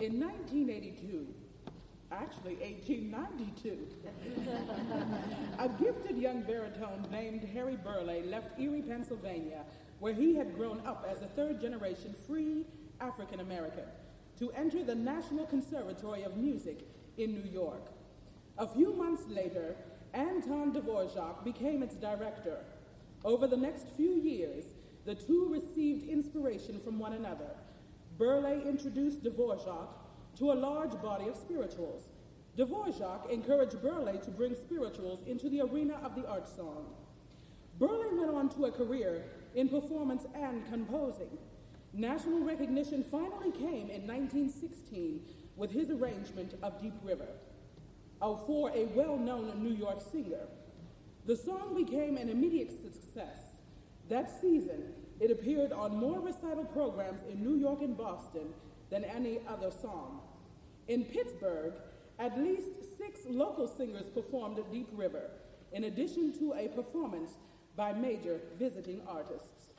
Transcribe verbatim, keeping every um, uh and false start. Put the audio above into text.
In nineteen eighty-two, actually eighteen ninety-two, a gifted young baritone named Harry Burleigh left Erie, Pennsylvania, where he had grown up as a third-generation free African American, to enter the National Conservatory of Music in New York. A few months later, Anton Dvorak became its director. Over the next few years, the two received inspiration from one another. Burleigh introduced Dvorak to a large body of spirituals. Dvorak encouraged Burleigh to bring spirituals into the arena of the art song. Burleigh went on to a career in performance and composing. National recognition finally came in nineteen sixteen with his arrangement of Deep River, for a well-known New York singer. The song became an immediate success. That season, it appeared on more recital programs in New York and Boston than any other song. In Pittsburgh, at least six local singers performed Deep River, in addition to a performance by major visiting artists.